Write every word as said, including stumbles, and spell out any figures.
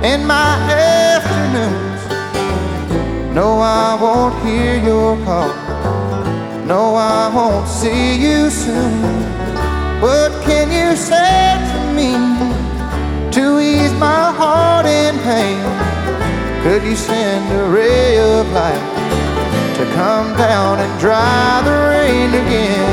in my afternoons. No, I won't hear your call. No, I won't see you soon. What can you say to me to ease my heart in pain? Could you send a ray of light to come down and dry the rain again?